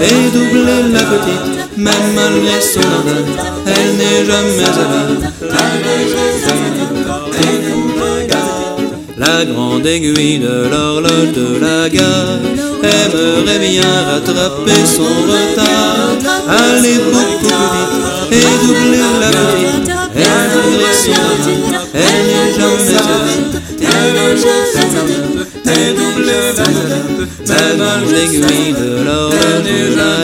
et doubler la petite, même malgré son ardeur, elle n'est jamais avare. La grande aiguille de l'horloge de la gare aimerait bien rattraper son retard, aller beaucoup plus vite et doubler la petite, elle malgré son ardeur, elle n'est jamais avare. Et doubler la petite, même l'aiguille de l'horloge de la